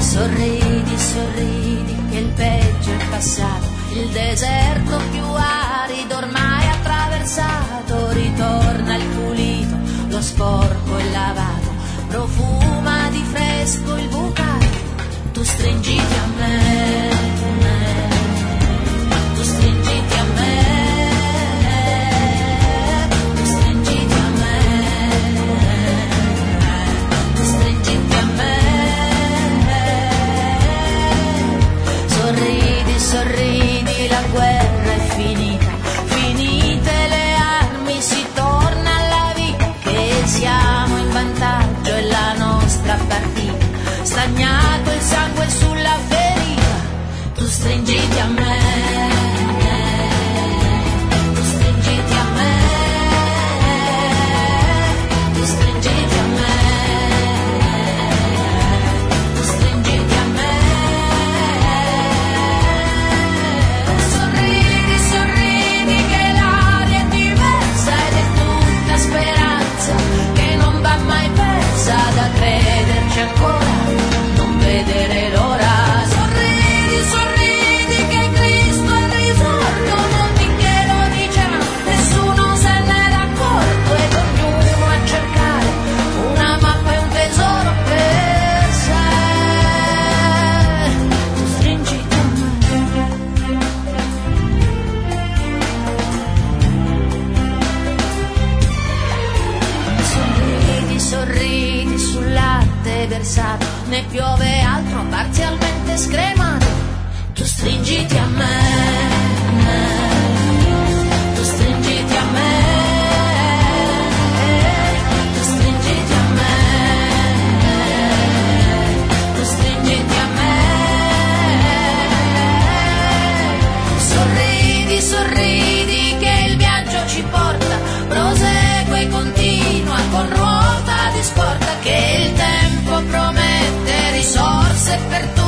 Sorridi, sorridi, che il peggio è passato, il deserto più arido ormai attraversato, ritorna il pulito, lo sporco e lavato, profuma di fresco il bucato, tu stringiti a me, tu stringiti a me. Sorridi, la guerra è finita, finite le armi, si torna alla vita, che siamo in vantaggio e la nostra partita, stagnato il sangue sulla ferita, tu stringiti a me. Da crederci ancora, non vedere l'ora. Sorridi, sorridi che Cristo è risorto, molti che lo dicevano, nessuno se n'era accorto, ed ognuno a cercare una mappa e un tesoro per sé. Tu stringiti a me. Sorridi, sorridi sul latte versato, ne piove altro parzialmente scremato, tu stringiti a me, tu stringiti a me, tu stringiti a me, tu stringiti a me. Sorridi, sorridi che il viaggio ci porta, prosegue e continua con ruota di scorta, che il tempo promette risorse per te.